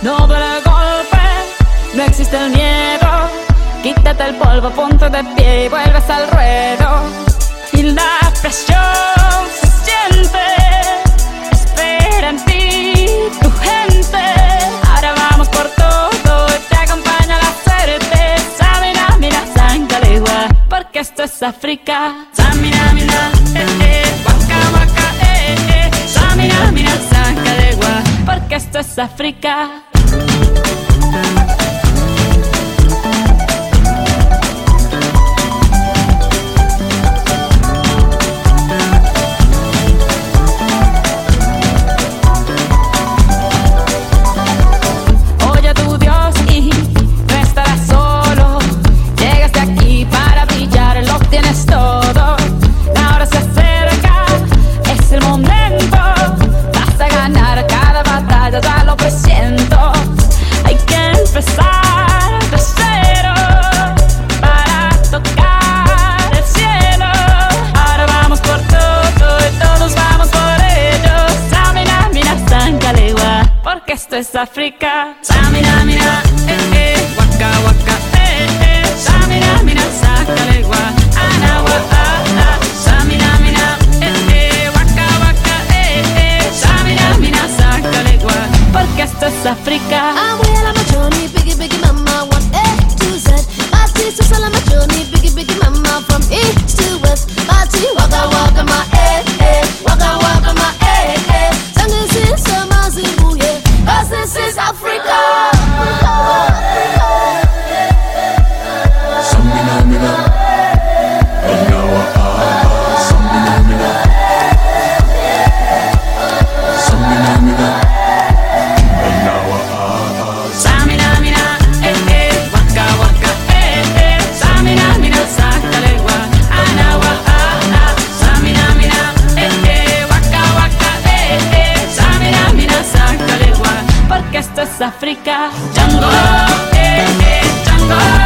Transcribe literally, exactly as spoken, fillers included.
no duele el golpe, no existe el miedo. Quítate el polvo, ponte de pie y vuelves al ruedo. Y la presión se siente, espera en ti tu gente. Ahora vamos por todo y te acompaña la suerte. Samina, mina, sangalegua, porque esto es África. Samina, mina, eh, eh, waka, waka, eh, eh. Samina, mina, sangalegua, porque esto es África. Esto es África. Samina, mina, eh, eh, waka, waka, eh, eh. Samina, mina, sangalegua, anawa, ah, ah. Samina, mina, eh, eh, waka, waka, eh, eh. Samina, mina, sangalegua, porque esto es África. I'm well on my journey, biggie, biggie, mama, one A to Z. My sister's all on my journey, biggie, biggie, mama, from east to west. My tea, waka, waka, my eh, eh, waka, waka, my eh, eh. Sangin' sin sama zibuye. Cause this is Africa. Samina, mina, anawa, ah, samina, mina, samina, mina, anawa, ah, Samina, mina, eh, eh, waka, waka, eh, eh. Samina, mina, sangalegua, anawa, ah, ah. Samina, mina, eh, eh, waka, waka, eh, eh. Samina, mina, sangalegua, porque esto es África. Django, eh, eh, Django.